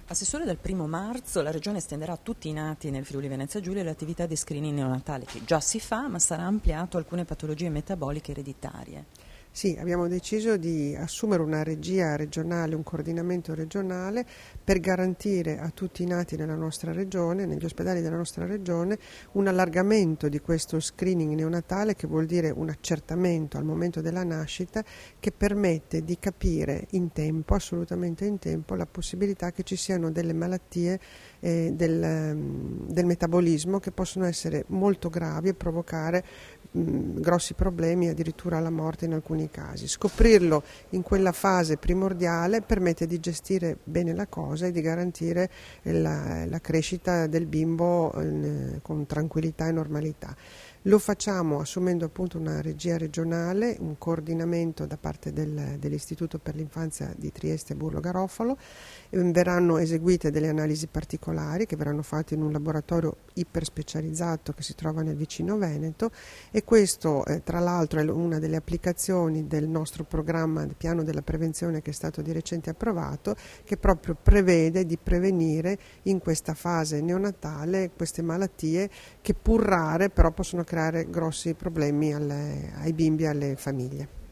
Assessore, dal 1° marzo la Regione estenderà a tutti i nati nel Friuli Venezia Giulia l'attività di screening neonatale che già si fa, ma sarà ampliato a alcune patologie metaboliche ereditarie. Sì, abbiamo deciso di assumere una regia regionale, un coordinamento regionale per garantire a tutti i nati nella nostra regione, negli ospedali della nostra regione, un allargamento di questo screening neonatale, che vuol dire un accertamento al momento della nascita che permette di capire in tempo, assolutamente in tempo, la possibilità che ci siano delle malattie del metabolismo che possono essere molto gravi e provocare grossi problemi, addirittura la morte in alcuni casi. Scoprirlo in quella fase primordiale permette di gestire bene la cosa e di garantire la crescita del bimbo con tranquillità e normalità. Lo facciamo assumendo appunto una regia regionale, un coordinamento da parte dell'Istituto per l'Infanzia di Trieste e Burlo Garofalo. Verranno eseguite delle analisi particolari che verranno fatte in un laboratorio iperspecializzato che si trova nel vicino Veneto, e questo tra l'altro è una delle applicazioni del nostro programma del piano della prevenzione che è stato di recente approvato, che proprio prevede di prevenire in questa fase neonatale queste malattie che, pur rare, però possono creare grossi problemi ai bimbi e alle famiglie.